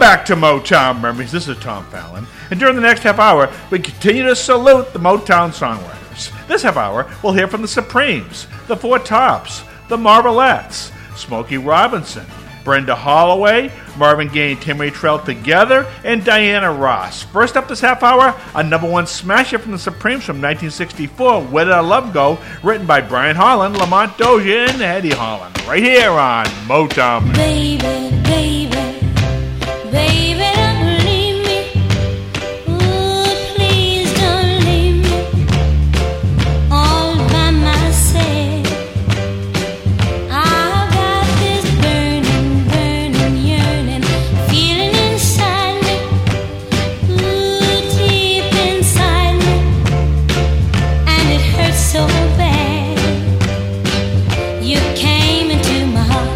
back to Motown Memories. This is Tom Fallon. And during the next half hour, we continue to salute the Motown songwriters. This half hour, we'll hear from the Supremes, the Four Tops, the Marvelettes, Smokey Robinson, Brenda Holloway, Marvin Gaye and Tammy Terrell together, and Diana Ross. First up this half hour, a number one smasher from the Supremes from 1964, Where Did Our Love Go?, written by Brian Holland, Lamont Dozier, and Eddie Holland. Right here on Motown. Baby, baby, baby, don't leave me. Ooh, please don't leave me all by myself. I've got this burning, burning yearning, feeling inside me, ooh, deep inside me, and it hurts so bad. You came into my heart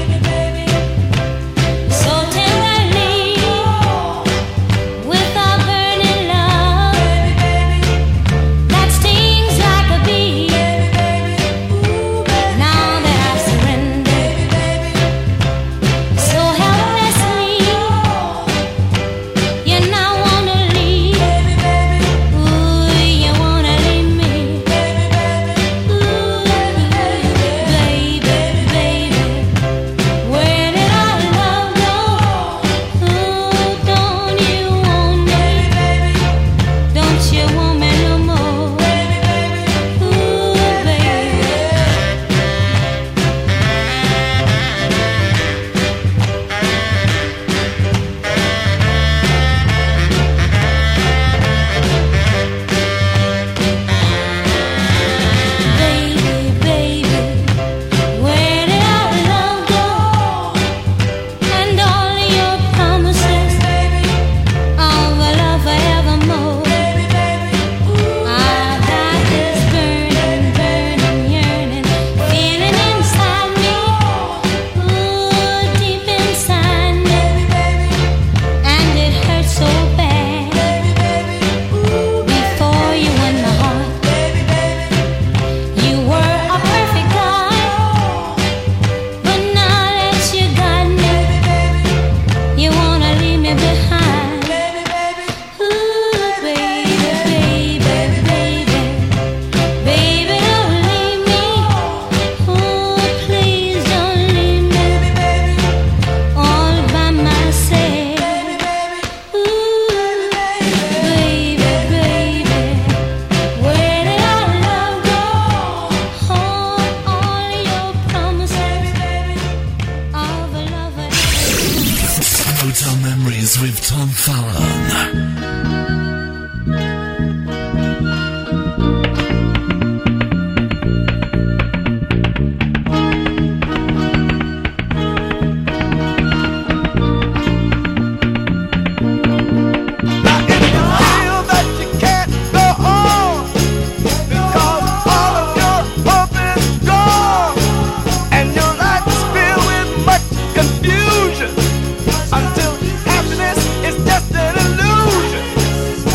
so tenderly, with a burning love that stings like a bee. Now that I've surrendered so helplessly, you now wanna leave. Ooh, you wanna leave me. Ooh, baby, baby, where did our love go? Ooh, don't you want me? Don't you want me no more? Ooh, baby. Baby, baby, where did our love go? And all your promises of a love forevermore. I've got this burning, burning yearning, feeling inside me, ooh, deep inside me, and it hurts so bad. Before you won my heart, you were a perfect guy, but now that you got me, you wanna leave me behind. Ooh, baby, baby, baby, baby, don't leave me. Ooh, please don't leave me all by myself. Ooh, baby, baby, where did our love go? Oh, all your promises of a lover. Motown Memories with Tom Fallon. Feel that you can't go on because all of your hope is gone, and your life is filled with much confusion until happiness is just an illusion.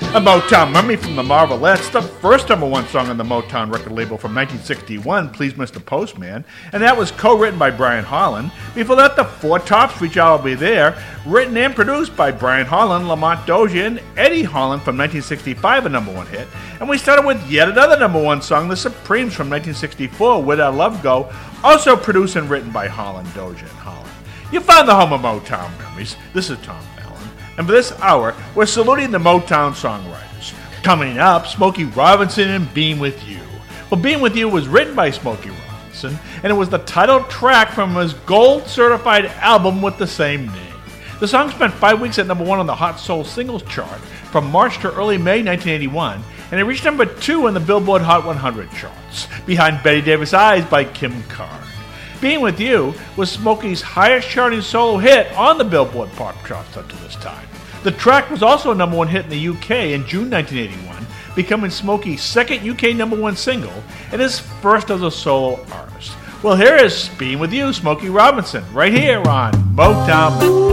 A Motown Memory from the Marvelettes, the first #1 song on the Motown record label from 1961, Please Mr. Postman, and that was co-written by Brian Holland. Before that, the Four Tops, Reach I'll Be There, written and produced by Brian Holland, Lamont Dozier, and Eddie Holland from 1965, a #1 hit. And we started with yet another #1 song, The Supremes from 1964, Where'd Our Love Go, also produced and written by Holland, Dozier, and Holland. You found the home of Motown Memories. This is Tom Fallon, and for this hour, we're saluting the Motown songwriters. Coming up, Smokey Robinson and Being With You. Well, Being With You was written by Smokey Robinson, and it was the title track from his gold-certified album with the same name. The song spent 5 weeks at #1 on the Hot Soul Singles Chart from March to early May 1981, and it reached #2 in the Billboard Hot 100 charts, behind Betty Davis' Eyes by Kim Carr. Being With You was Smokey's highest-charting solo hit on the Billboard Pop charts up to this time. The track was also a #1 hit in the UK in June 1981, becoming Smokey's second UK #1 single and his first as a solo artist. Well, here is Being With You, Smokey Robinson, right here on Motown.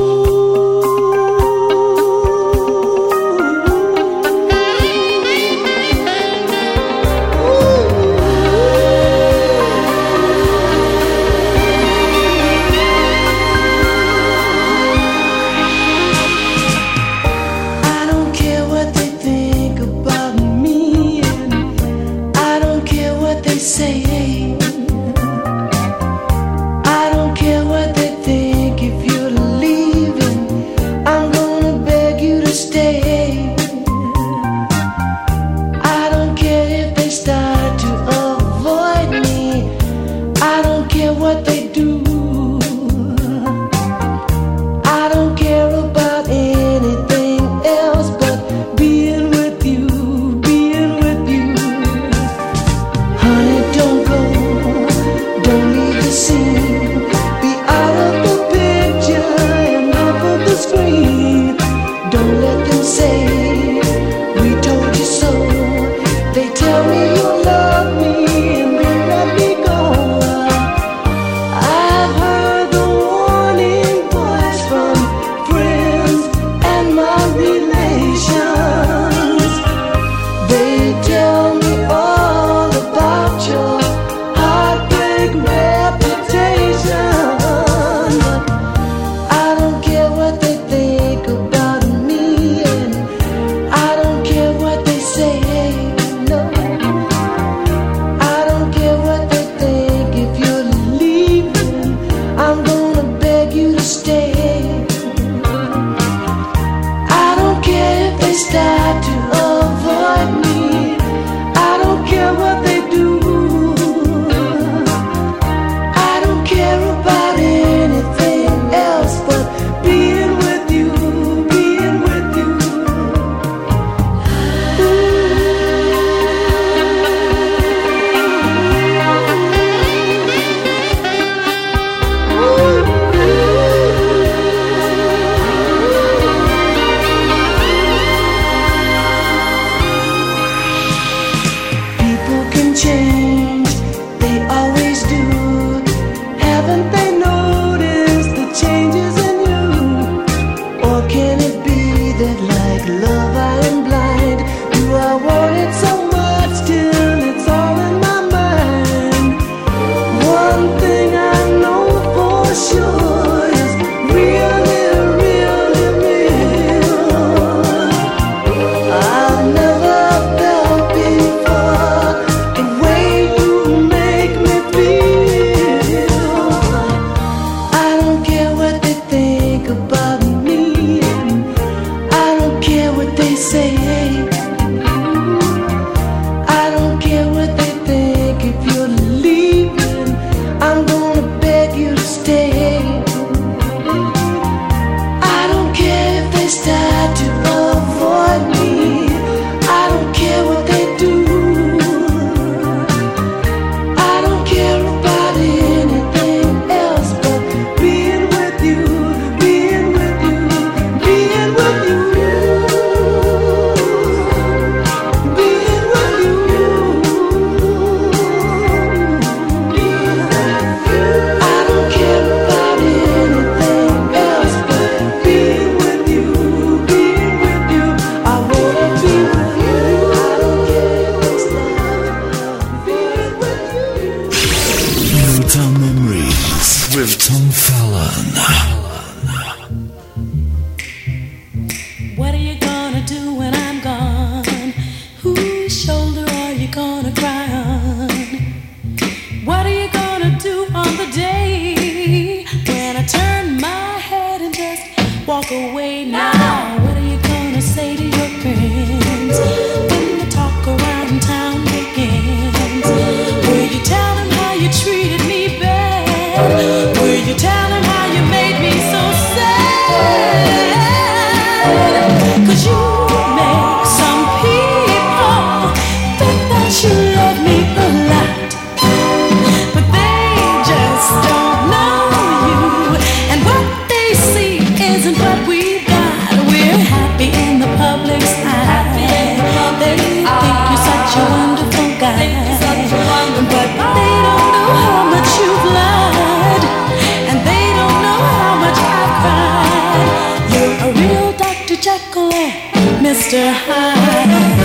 Hey now, what are you gonna say to your friends when the talk around town begins? Will you tell them how you treated me bad? Will you tell them how you made me so sad? 'Cause you make some people think that you love me a lot, but they just don't know you, and what they see isn't what we've got. We're happy in the public's eye. They think you're such a wonderful guy, but they don't know how much you've lied, and they don't know how much I've cried. You're a real Dr. Jekyll and Mr. Hyde.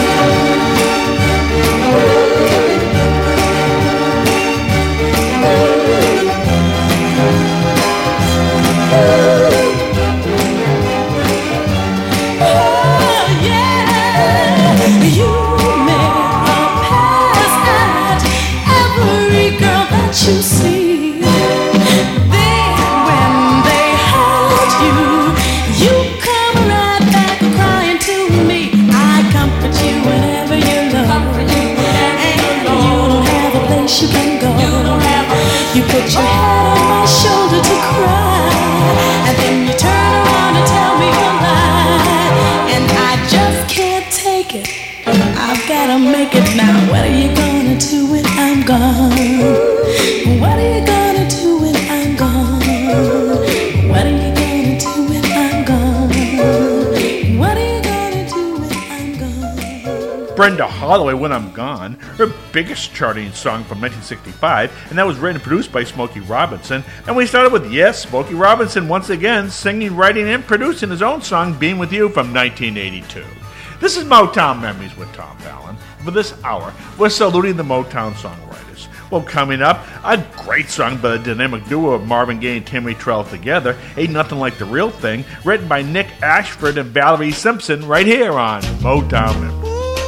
Oh yeah, you make a pass at every girl that you see. Then when they hurt you, you come right back crying to me. I comfort you whenever you're low, and you don't have a place you can go. You put your head on my shoulder to cry, and then you turn around and tell me a lie, and I just can't take it. I've gotta make it now. What are you gonna do when I'm gone? What are you gonna do when I'm gone? What are you gonna do when I'm gone? What are you gonna do when I'm gone? Brenda Holloway, When I'm Gone, her biggest charting song from 1965, and that was written and produced by Smokey Robinson. And we started with, yes, Smokey Robinson once again singing, writing, and producing his own song, Being With You, from 1982. This is Motown Memories with Tom Fallon. For this hour, we're saluting the Motown songwriters. Well, coming up, a great song by the dynamic duo of Marvin Gaye and Tammy Terrell together, Ain't Nothing Like the Real Thing, written by Nick Ashford and Valerie Simpson, right here on Motown Memories.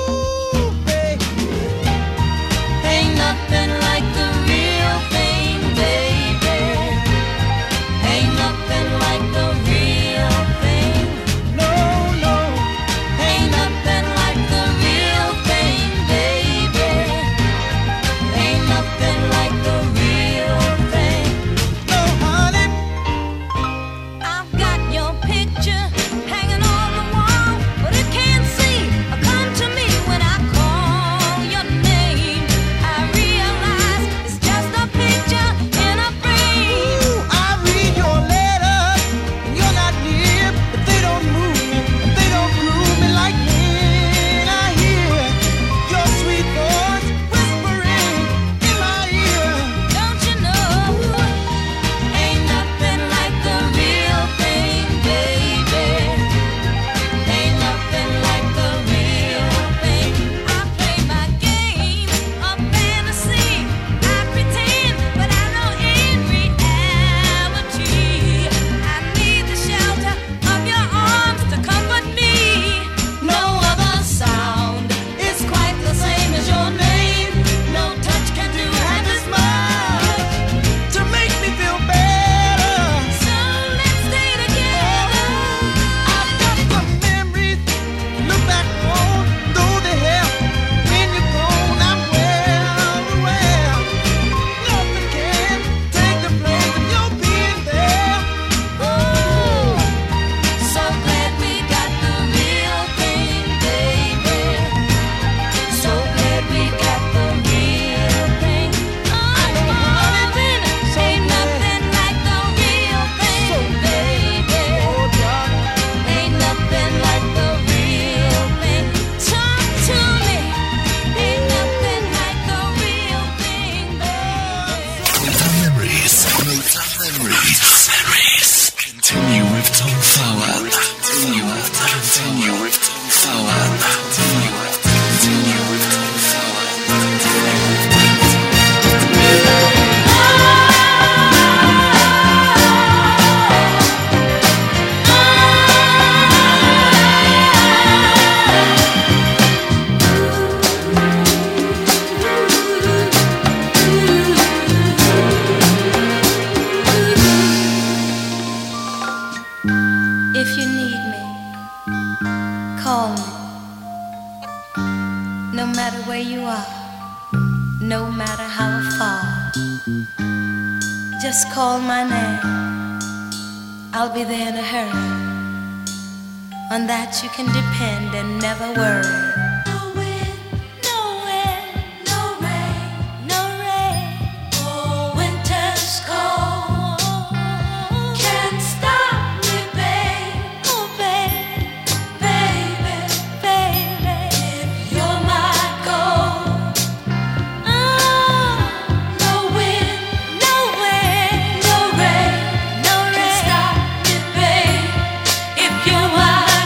Ain't nothing like the real thing, baby. Ain't nothing like the real thing. No, no. Ain't nothing like the real thing, baby. Ain't nothing like the real thing. No, honey. I've got your picture hanging on the wall, but it can't see a need me, call me. No matter where you are, no matter how far, just call my name. I'll be there in a hurry. On that you can depend and never worry. No wind, no wind, no rain, no rain. Oh, winter's cold can't stop me, babe. Oh, babe, baby, baby, if you're my gold. Oh, no wind, no wind, no rain, no rain, can stop me, babe. If you're my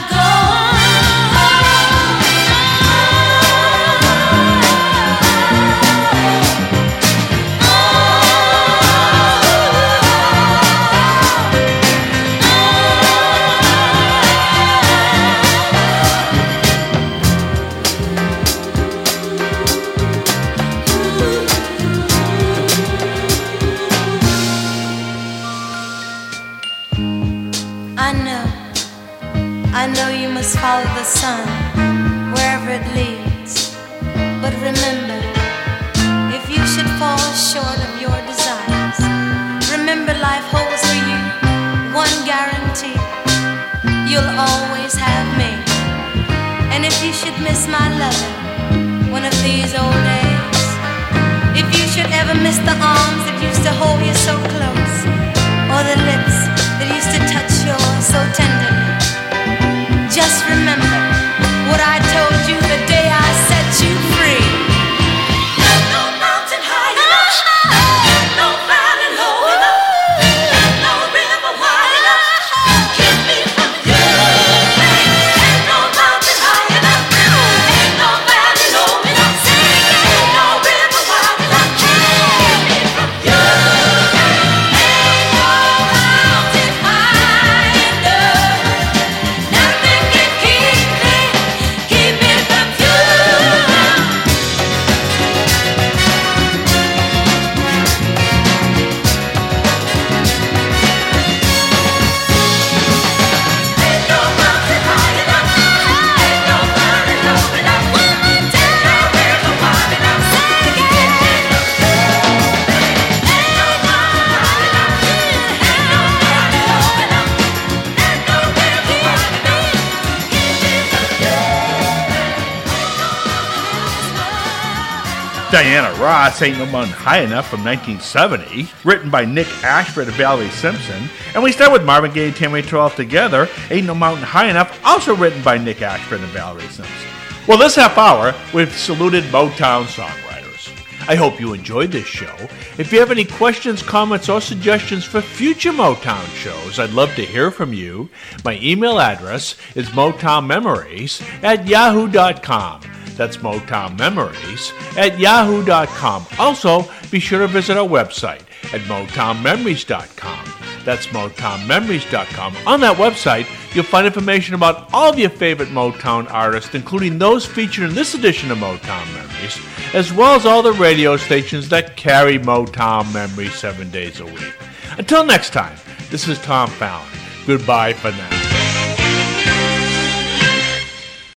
I know you must follow the sun wherever it leads. But remember, if you should fall short of your desires, remember life holds for you one guarantee: you'll always have me. And if you should miss my loving one of these old days, if you should ever miss the arms that used to hold you so close, or the lips that used to touch yours so tenderly, just remember what I told you the day I set you free. There's no mountain high enough, no valley low enough, no river wide enough to keep me from you. Ain't no mountain high enough, ain't no valley low enough, ain't no river wide enough to keep me from you. Ain't no mountain high enough. Nothing can keep me from you. Ain't no mountain high enough, ain't no valley low enough, no river wide enough to keep me from you. Ain't no mountain high enough, ain't no valley low enough, ain't no river wide enough to keep me from you. Diana Ross, Ain't No Mountain High Enough from 1970, written by Nick Ashford and Valerie Simpson. And we start with Marvin Gaye and Tammy Terrell together, Ain't No Mountain High Enough, also written by Nick Ashford and Valerie Simpson. Well, this half hour, we've saluted Motown songwriters. I hope you enjoyed this show. If you have any questions, comments, or suggestions for future Motown shows, I'd love to hear from you. My email address is motownmemories@yahoo.com. That's motownmemories@yahoo.com. Also, be sure to visit our website at motownmemories.com. That's motownmemories.com. On that website, you'll find information about all of your favorite Motown artists, including those featured in this edition of Motown Memories, as well as all the radio stations that carry Motown Memories 7 days a week. Until next time, this is Tom Fallon. Goodbye for now.